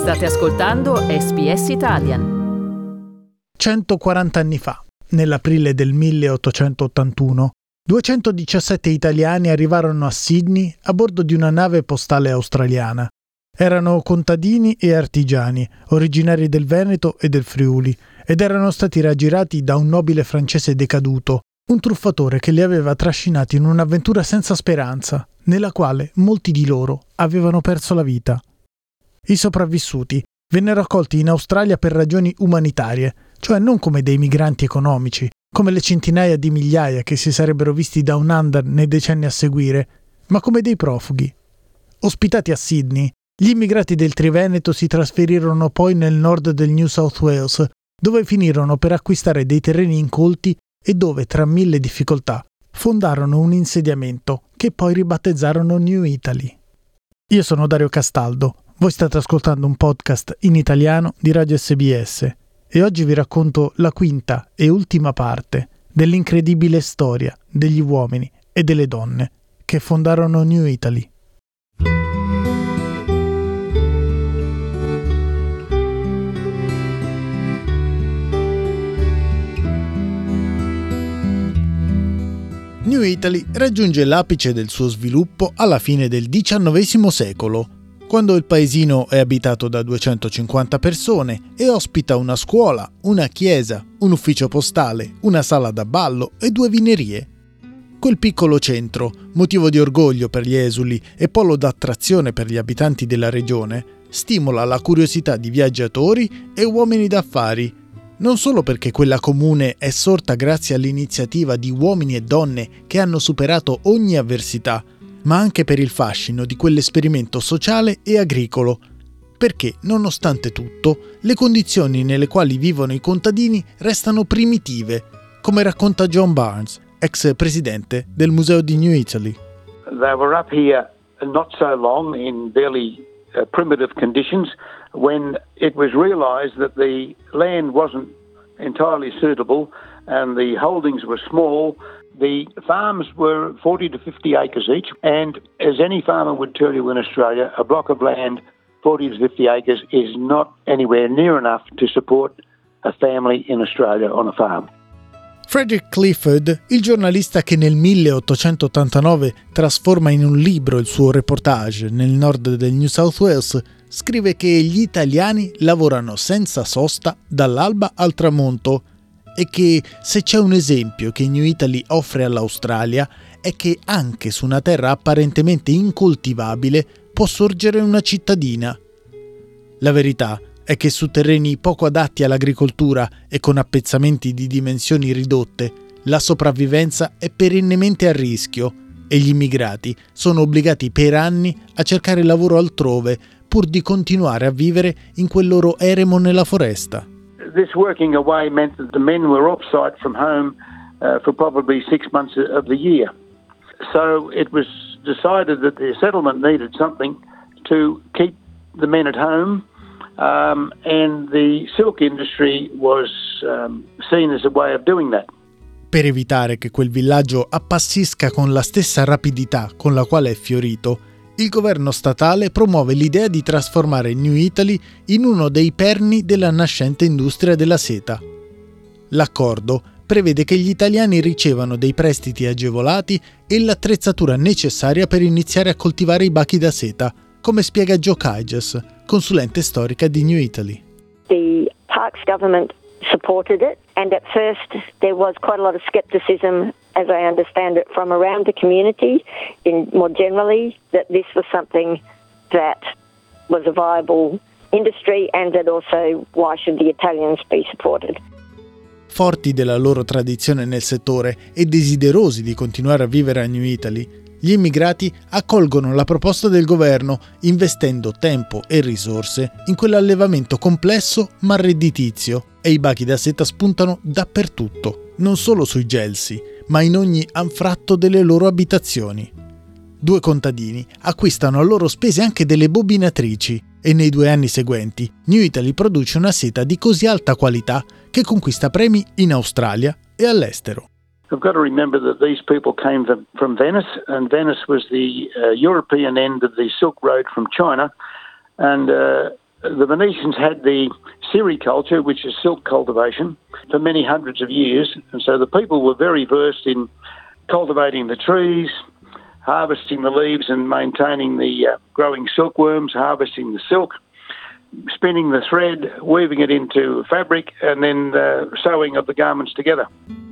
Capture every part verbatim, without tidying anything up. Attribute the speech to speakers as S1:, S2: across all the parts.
S1: State ascoltando S B S Italian.
S2: centoquaranta anni fa, nell'aprile del milleottocentottantuno, duecentodiciassette italiani arrivarono a Sydney a bordo di una nave postale australiana. Erano contadini e artigiani, originari del Veneto e del Friuli, ed erano stati raggirati da un nobile francese decaduto, un truffatore che li aveva trascinati in un'avventura senza speranza, nella quale molti di loro avevano perso la vita. I sopravvissuti vennero accolti in Australia per ragioni umanitarie, cioè non come dei migranti economici, come le centinaia di migliaia che si sarebbero visti down under nei decenni a seguire, ma come dei profughi. Ospitati a Sydney, gli immigrati del Triveneto si trasferirono poi nel nord del New South Wales, dove finirono per acquistare dei terreni incolti e dove, tra mille difficoltà, fondarono un insediamento che poi ribattezzarono New Italy. Io sono Dario Castaldo, voi state ascoltando un podcast in italiano di Radio S B S e oggi vi racconto la quinta e ultima parte dell'incredibile storia degli uomini e delle donne che fondarono New Italy. New Italy raggiunge l'apice del suo sviluppo alla fine del diciannovesimo secolo, quando il paesino è abitato da duecentocinquanta persone e ospita una scuola, una chiesa, un ufficio postale, una sala da ballo e due vinerie. Quel piccolo centro, motivo di orgoglio per gli esuli e polo d'attrazione per gli abitanti della regione, stimola la curiosità di viaggiatori e uomini d'affari, non solo perché quella comune è sorta grazie all'iniziativa di uomini e donne che hanno superato ogni avversità, ma anche per il fascino di quell'esperimento sociale e agricolo, perché, nonostante tutto, le condizioni nelle quali vivono i contadini restano primitive, come racconta John Barnes, ex presidente del Museo di New Italy.
S3: They were up here not so long in fairly uh, primitive conditions when it was realised that the land wasn't entirely suitable and the holdings were small. The farms were forty to fifty acres each, and as any farmer would tell you in Australia, a block of land forty to fifty acres is not anywhere near enough to support a family in Australia on a farm.
S2: Frederick Clifford, il giornalista che nel milleottocentottantanove trasforma in un libro il suo reportage nel nord del New South Wales, scrive che gli italiani lavorano senza sosta dall'alba al tramonto e che se c'è un esempio che New Italy offre all'Australia è che anche su una terra apparentemente incoltivabile può sorgere una cittadina. La verità è che su terreni poco adatti all'agricoltura e con appezzamenti di dimensioni ridotte, la sopravvivenza è perennemente a rischio e gli immigrati sono obbligati per anni a cercare lavoro altrove pur di continuare a vivere in quel loro eremo nella foresta.
S3: This working away meant that the men were off-site from home uh, for probably six months of the year. So it was decided that the settlement needed something to keep the men at home, um, and the silk industry was um, seen as a way of doing that.
S2: Per evitare che quel villaggio appassisca con la stessa rapidità con la quale è fiorito, il governo statale promuove l'idea di trasformare New Italy in uno dei perni della nascente industria della seta. L'accordo prevede che gli italiani ricevano dei prestiti agevolati e l'attrezzatura necessaria per iniziare a coltivare i bachi da seta, come spiega Jo Kaiges, consulente storica di New Italy.
S4: The Parks government supported it, and at first there was quite a lot of skepticism, as I understand it, from around the community in more generally, that this was something that was a viable industry and that also why should the Italians be supported.
S2: Forti della loro tradizione nel settore e desiderosi di continuare a vivere a New Italy, gli immigrati accolgono la proposta del governo investendo tempo e risorse in quell'allevamento complesso ma redditizio e i bachi da seta spuntano dappertutto, non solo sui gelsi, ma in ogni anfratto delle loro abitazioni. Due contadini acquistano a loro spese anche delle bobinatrici e nei due anni seguenti New Italy produce una seta di così alta qualità che conquista premi in Australia e all'estero.
S3: We've got to remember that these people came from, from Venice, and Venice was the uh, European end of the Silk Road from China, and uh, The Venetians had the sericulture, which is silk cultivation, for many hundreds of years, and so the people were very versed in cultivating the trees, harvesting the leaves and maintaining the uh, growing silkworms, harvesting the silk, spinning the thread, weaving it into fabric, and then uh, sewing of the garments together.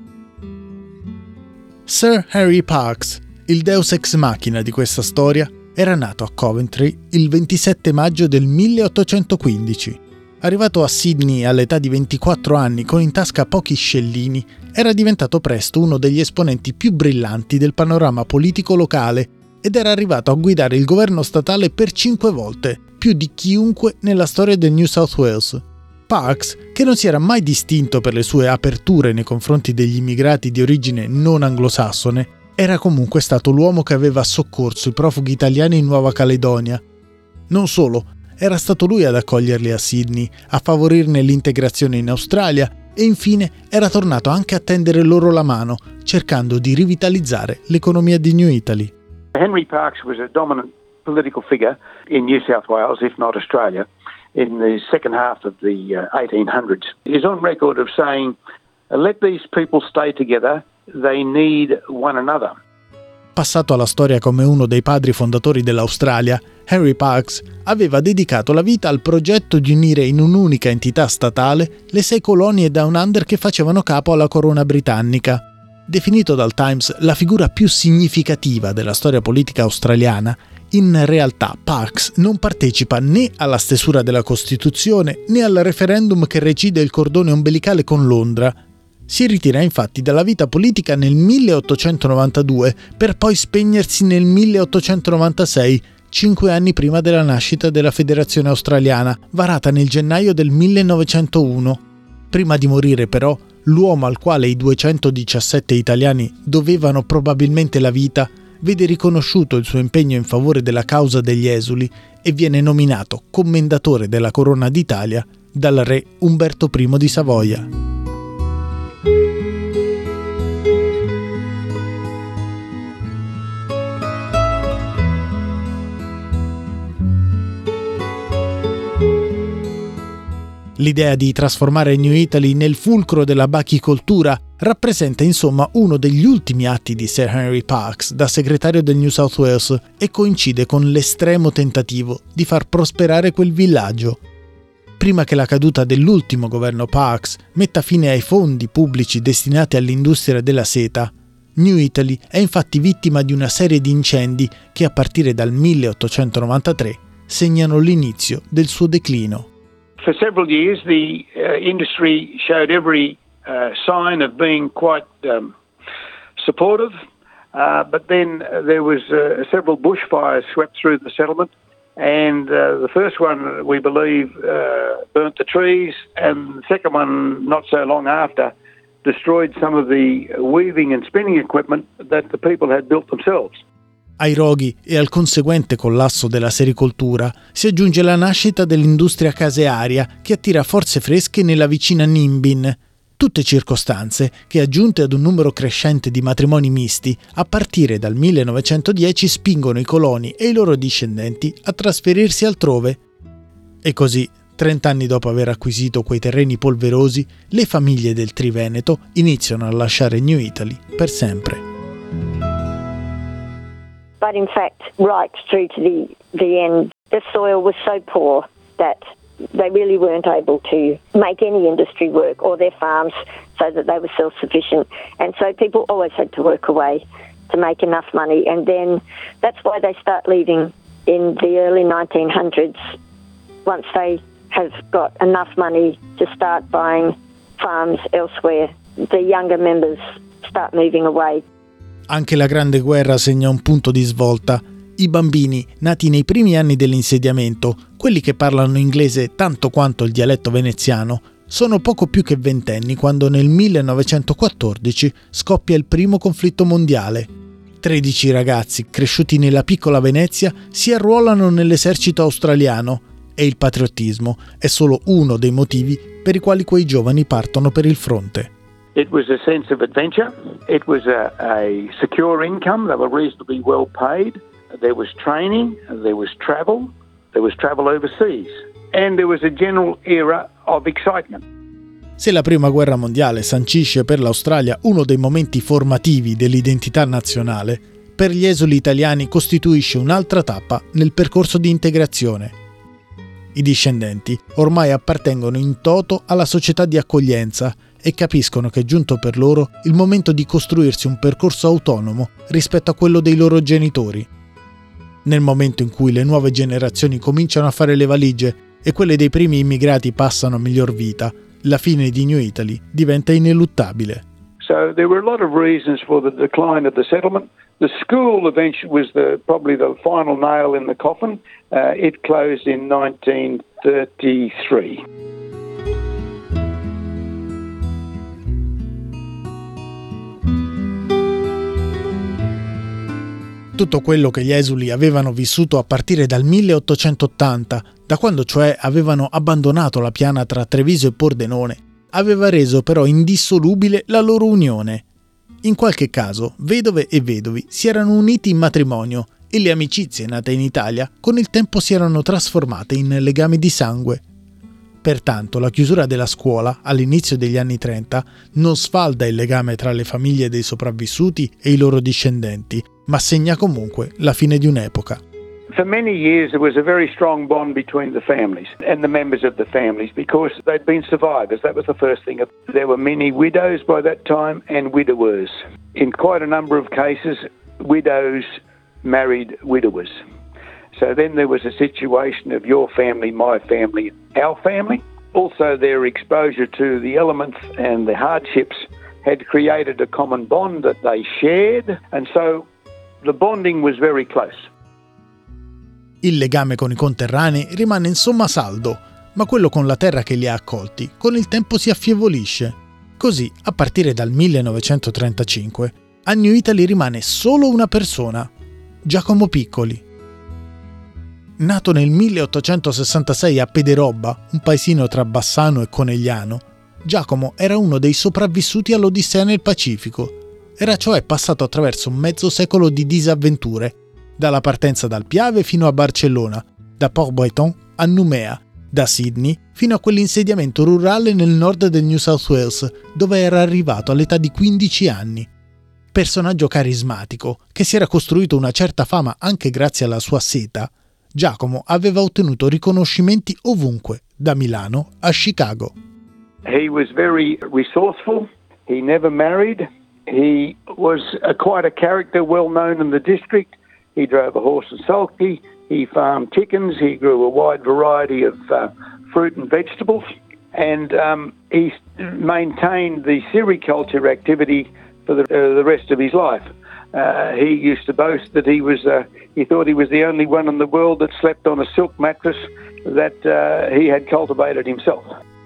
S2: Sir Henry Parkes, il deus ex machina di questa storia, era nato a Coventry il ventisette maggio del milleottocentoquindici. Arrivato a Sydney all'età di ventiquattro anni con in tasca pochi scellini, era diventato presto uno degli esponenti più brillanti del panorama politico locale ed era arrivato a guidare il governo statale per cinque volte, più di chiunque nella storia del New South Wales. Parkes, che non si era mai distinto per le sue aperture nei confronti degli immigrati di origine non anglosassone, era comunque stato l'uomo che aveva soccorso i profughi italiani in Nuova Caledonia. Non solo, era stato lui ad accoglierli a Sydney, a favorirne l'integrazione in Australia e infine era tornato anche a tendere loro la mano, cercando di rivitalizzare l'economia di New Italy.
S3: Henry Parkes was a dominant political figure in New South Wales, if not Australia, in the second half of the uh, eighteen hundreds. He's on record of saying, let these people stay together, they need one another.
S2: Passato alla storia come uno dei padri fondatori dell'Australia, Henry Parkes aveva dedicato la vita al progetto di unire in un'unica entità statale le sei colonie Down Under che facevano capo alla corona britannica. Definito dal Times la figura più significativa della storia politica australiana, in realtà Parkes non partecipa né alla stesura della Costituzione né al referendum che recide il cordone ombelicale con Londra. Si ritira infatti dalla vita politica nel milleottocentonovantadue per poi spegnersi nel milleottocentonovantasei, cinque anni prima della nascita della Federazione Australiana, varata nel gennaio del millenovecentouno. Prima di morire però, l'uomo al quale i duecentodiciassette italiani dovevano probabilmente la vita vede riconosciuto il suo impegno in favore della causa degli esuli e viene nominato commendatore della Corona d'Italia dal re Umberto primo di Savoia. L'idea di trasformare New Italy nel fulcro della bachicoltura rappresenta insomma uno degli ultimi atti di Sir Henry Parkes da segretario del New South Wales e coincide con l'estremo tentativo di far prosperare quel villaggio. Prima che la caduta dell'ultimo governo Parkes metta fine ai fondi pubblici destinati all'industria della seta, New Italy è infatti vittima di una serie di incendi che a partire dal milleottocentonovantatré segnano l'inizio del suo declino.
S3: For several years, the uh, industry showed every uh, sign of being quite um, supportive, uh, but then uh, there was uh, several bushfires swept through the settlement, and uh, the first one, we believe, uh, burnt the trees, and the second one, not so long after, destroyed some of the weaving and spinning equipment that the people had built themselves.
S2: Ai roghi e al conseguente collasso della sericoltura si aggiunge la nascita dell'industria casearia che attira forze fresche nella vicina Nimbin. Tutte circostanze che, aggiunte ad un numero crescente di matrimoni misti, a partire dal millenovecentodieci spingono i coloni e i loro discendenti a trasferirsi altrove. E così, trent'anni dopo aver acquisito quei terreni polverosi, le famiglie del Triveneto iniziano a lasciare New Italy per sempre.
S4: But in fact, right through to the, the end, the soil was so poor that they really weren't able to make any industry work or their farms so that they were self-sufficient. And so people always had to work away to make enough money. And then that's why they start leaving in the early nineteen hundreds, once they have got enough money to start buying farms elsewhere. The younger members start moving away.
S2: Anche la Grande Guerra segna un punto di svolta. I bambini, nati nei primi anni dell'insediamento, quelli che parlano inglese tanto quanto il dialetto veneziano, sono poco più che ventenni quando nel millenovecentoquattordici scoppia il primo conflitto mondiale. tredici ragazzi cresciuti nella piccola Venezia si arruolano nell'esercito australiano e il patriottismo è solo uno dei motivi per i quali quei giovani partono per il fronte.
S3: It was a sense of adventure. It was a, a secure income. They were reasonably well paid. There was training. There was travel. There was travel overseas. and there was a general era of excitement.
S2: Se la Prima Guerra Mondiale sancisce per l'Australia uno dei momenti formativi dell'identità nazionale, per gli esuli italiani costituisce un'altra tappa nel percorso di integrazione. I discendenti ormai appartengono in toto alla società di accoglienza e capiscono che è giunto per loro il momento di costruirsi un percorso autonomo rispetto a quello dei loro genitori. Nel momento in cui le nuove generazioni cominciano a fare le valigie e quelle dei primi immigrati passano a miglior vita, la fine di New Italy diventa ineluttabile.
S3: So there were a lot of reasons for the decline of the settlement. The school eventually was the, probably the final nail in the coffin. Uh, it closed in nineteen thirty-three.
S2: Tutto quello che gli esuli avevano vissuto a partire dal milleottocentottanta, da quando cioè avevano abbandonato la piana tra Treviso e Pordenone, aveva reso però indissolubile la loro unione. In qualche caso, vedove e vedovi si erano uniti in matrimonio e le amicizie nate in Italia con il tempo si erano trasformate in legami di sangue. Pertanto la chiusura della scuola, all'inizio degli anni trenta, non sfalda il legame tra le famiglie dei sopravvissuti e i loro discendenti, ma segna comunque la fine di un'epoca.
S3: For many years there was a very strong bond between the families and the members of the families because they'd been survivors. That was the first thing. There were many widows by that time and widowers. In quite a number of cases, widows married widowers. So then there was a situation of your family, my family, our family. Also their exposure to the elements and the hardships had created a common bond that they shared, and so the bonding was very close.
S2: Il legame con i conterranei rimane insomma saldo, ma quello con la terra che li ha accolti con il tempo si affievolisce. Così, a partire dal millenovecentotrentacinque, a New Italy rimane solo una persona, Giacomo Piccoli. Nato nel milleottocentosessantasei a Pederobba, un paesino tra Bassano e Conegliano, Giacomo era uno dei sopravvissuti all'Odissea nel Pacifico. Era cioè passato attraverso un mezzo secolo di disavventure, dalla partenza dal Piave fino a Barcellona, da Port Breton a Noumea, da Sydney fino a quell'insediamento rurale nel nord del New South Wales, dove era arrivato all'età di quindici anni. Personaggio carismatico, che si era costruito una certa fama anche grazie alla sua seta, Giacomo aveva ottenuto riconoscimenti ovunque, da Milano a Chicago.
S3: He was very resourceful. He never married. He was a, quite a character well known in the district. He drove a horse and sulky. He farmed chickens. He grew a wide variety of uh, fruit and vegetables. And um, he maintained the sericulture activity for the, uh, the rest of his life. Uh, he used to boast that he was, uh, he thought he was the only one in the world that slept on a silk mattress that uh, he had cultivated himself.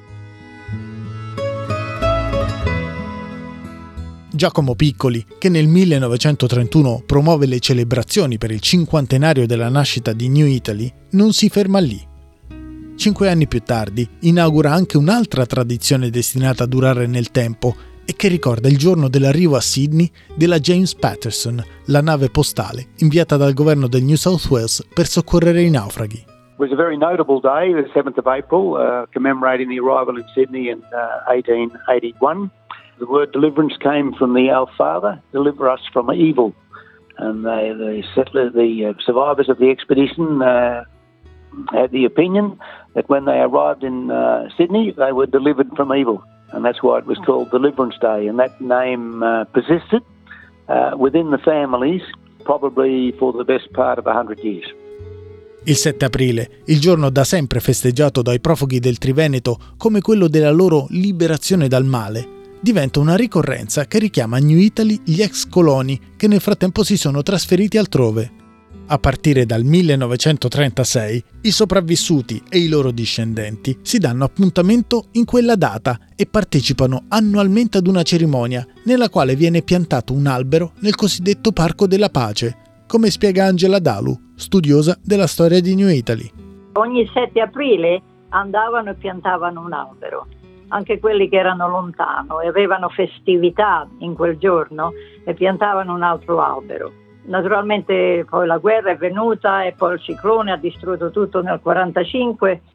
S2: Giacomo Piccoli, che nel millenovecentotrentuno promuove le celebrazioni per il cinquantenario della nascita di New Italy, non si ferma lì. Cinque anni più tardi inaugura anche un'altra tradizione destinata a durare nel tempo e che ricorda il giorno dell'arrivo a Sydney della James Patterson, la nave postale inviata dal governo del New South Wales per soccorrere i naufraghi.
S3: It was a very notable day, the seventh of April, uh, commemorating the arrival in Sydney in uh, eighteen eighty-one. The word deliverance came from the Our Father, deliver us from evil. And they, the settlers, the uh, survivors of the expedition uh, had the opinion that when they arrived in uh, Sydney, they were delivered from evil. And that's why it was called Deliverance Day. And that name uh, persisted uh, within the families probably for the best part of a hundred years.
S2: Il sette aprile, il giorno da sempre festeggiato dai profughi del Triveneto come quello della loro liberazione dal male, diventa una ricorrenza che richiama a New Italy gli ex coloni che nel frattempo si sono trasferiti altrove. A partire dal millenovecentotrentasei, i sopravvissuti e i loro discendenti si danno appuntamento in quella data e partecipano annualmente ad una cerimonia nella quale viene piantato un albero nel cosiddetto Parco della Pace, come spiega Angela Dalu, studiosa della storia di New Italy.
S5: Ogni sette aprile andavano e piantavano un albero. Anche quelli che erano lontano e avevano festività in quel giorno e piantavano un altro albero. Naturalmente poi la guerra è venuta e poi il ciclone ha distrutto tutto nel quarantacinque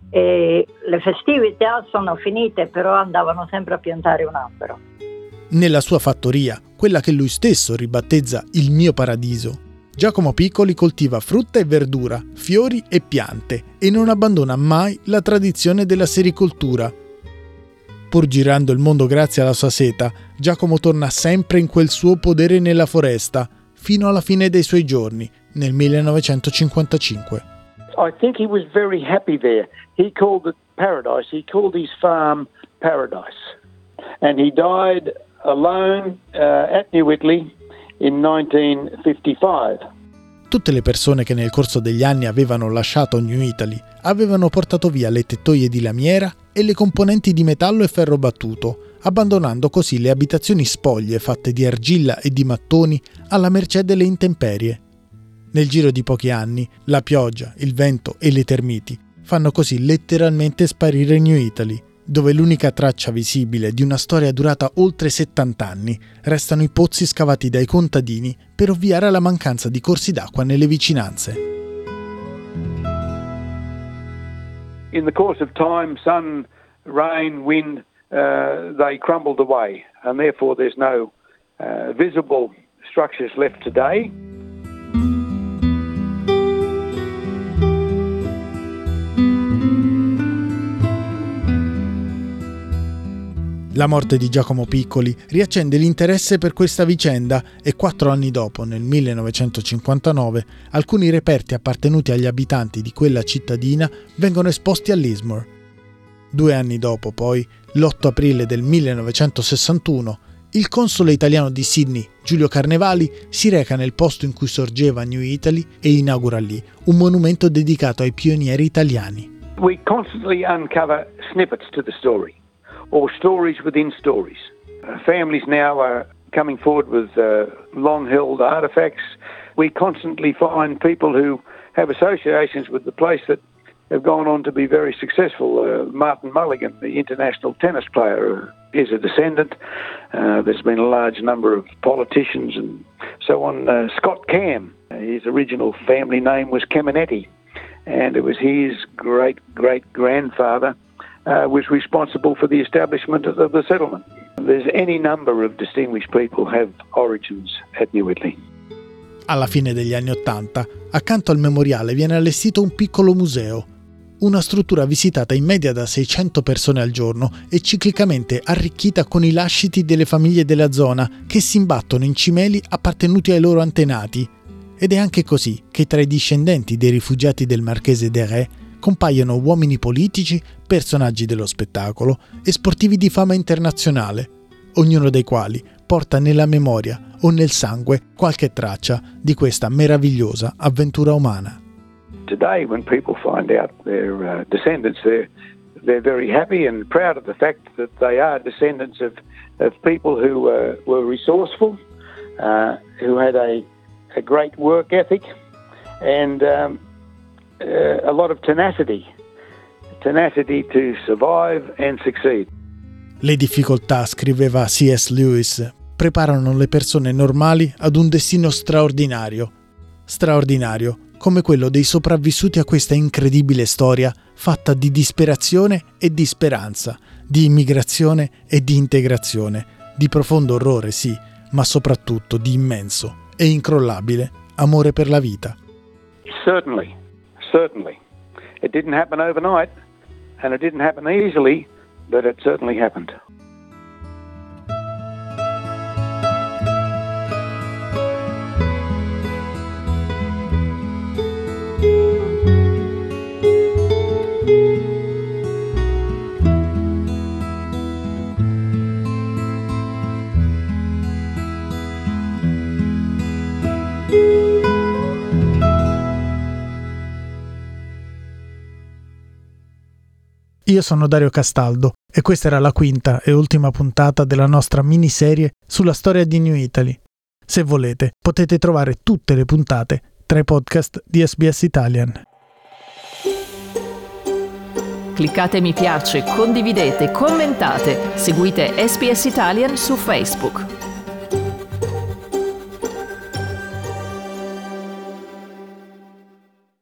S5: e le festività sono finite, però andavano sempre a piantare un albero.
S2: Nella sua fattoria, quella che lui stesso ribattezza il mio paradiso, Giacomo Piccoli coltiva frutta e verdura, fiori e piante e non abbandona mai la tradizione della sericoltura. Pur girando il mondo grazie alla sua seta, Giacomo torna sempre in quel suo podere nella foresta, fino alla fine dei suoi giorni, nel millenovecentocinquantacinque.
S3: I think he was very happy there. He called it paradise. He called his farm paradise. And he died alone uh, at New Italy in nineteen fifty-five.
S2: Tutte le persone che nel corso degli anni avevano lasciato New Italy avevano portato via le tettoie di lamiera e le componenti di metallo e ferro battuto, abbandonando così le abitazioni spoglie fatte di argilla e di mattoni alla mercé delle intemperie. Nel giro di pochi anni, la pioggia, il vento e le termiti fanno così letteralmente sparire New Italy, dove l'unica traccia visibile di una storia durata oltre settanta anni restano i pozzi scavati dai contadini per ovviare alla mancanza di corsi d'acqua nelle vicinanze.
S3: In the course of time, sun, rain, wind, uh, they crumbled away, and therefore there's no uh, visible structures left today.
S2: La morte di Giacomo Piccoli riaccende l'interesse per questa vicenda e quattro anni dopo, nel millenovecentocinquantanove, alcuni reperti appartenuti agli abitanti di quella cittadina vengono esposti all'Lismore. Due anni dopo, poi, l'otto aprile del millenovecentosessantuno, il console italiano di Sydney, Giulio Carnevali, si reca nel posto in cui sorgeva New Italy e inaugura lì un monumento dedicato ai pionieri italiani.
S3: We constantly uncover snippets to the story, or stories within stories. Uh, families now are coming forward with uh, long-held artifacts. We constantly find people who have associations with the place that have gone on to be very successful. Uh, Martin Mulligan, the international tennis player, is a descendant. Uh, there's been a large number of politicians and so on. Uh, Scott Cam, his original family name was Caminetti, and it was his great-great-grandfather Uh, was responsible for the establishment of the settlement. There's any number of distinguished people who have origins at New Italy.
S2: Alla fine degli anni Ottanta, accanto al memoriale viene allestito un piccolo museo, una struttura visitata in media da seicento persone al giorno e ciclicamente arricchita con i lasciti delle famiglie della zona che si imbattono in cimeli appartenuti ai loro antenati. Ed è anche così che tra i discendenti dei rifugiati del Marchese de Retz compaiono uomini politici, personaggi dello spettacolo e sportivi di fama internazionale, ognuno dei quali porta nella memoria o nel sangue qualche traccia di questa meravigliosa avventura umana.
S3: Today, when people find out their uh, descendants, they're, they're very happy and proud of the fact that they are descendants of, of people who uh, were resourceful, uh, who had a, a great work ethic and um, Uh, a lot of tenacity, tenacity to survive and succeed.
S2: Le difficoltà, scriveva C S Lewis, preparano le persone normali ad un destino straordinario. Straordinario come quello dei sopravvissuti a questa incredibile storia fatta di disperazione e di speranza, di immigrazione e di integrazione, di profondo orrore, sì, ma soprattutto di immenso e incrollabile amore per la vita.
S3: Certainly. Certainly. It didn't happen overnight, and it didn't happen easily, but it certainly happened.
S2: Io sono Dario Castaldo e questa era la quinta e ultima puntata della nostra miniserie sulla storia di New Italy. Se volete, potete trovare tutte le puntate tra i podcast di S B S Italian.
S1: Cliccate mi piace, condividete, commentate, seguite S B S Italian su Facebook.